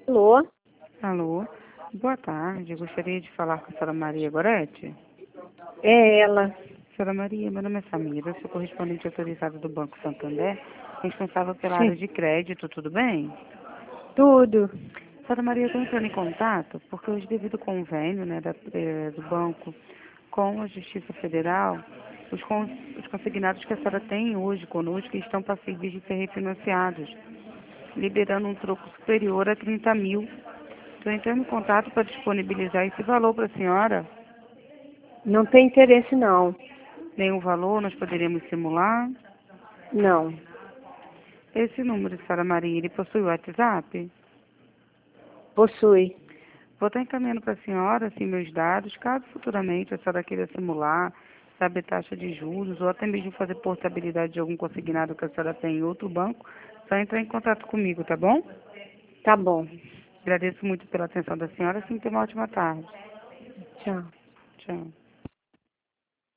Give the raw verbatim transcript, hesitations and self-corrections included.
Alô? Alô, boa tarde. Gostaria de falar com a senhora Maria Goretti. É ela. Senhora Maria, meu nome é Samira, sou correspondente autorizada do Banco Santander, responsável pela área Sim. de crédito, tudo bem? Tudo. Senhora Maria, eu estou entrando em contato porque hoje, devido ao convênio, né, da- eh, do banco com a Justiça Federal, os, con- os consignados que a senhora tem hoje conosco estão passíveis de ser refinanciados, liberando um troco superior a trinta mil. Estou entrando em contato para disponibilizar esse valor para a senhora. Não tem interesse, não. Nenhum valor nós poderíamos simular. Não. Esse número, senhora Maria, ele possui o WhatsApp? Possui. Vou estar encaminhando para a senhora, assim, meus dados, caso futuramente a senhora queira simular, saber taxa de juros, ou até mesmo fazer portabilidade de algum consignado que a senhora tem em outro banco, só entrar em contato comigo, tá bom? Tá bom. Agradeço muito pela atenção da senhora, assim, tenha uma ótima tarde. Tchau. Tchau.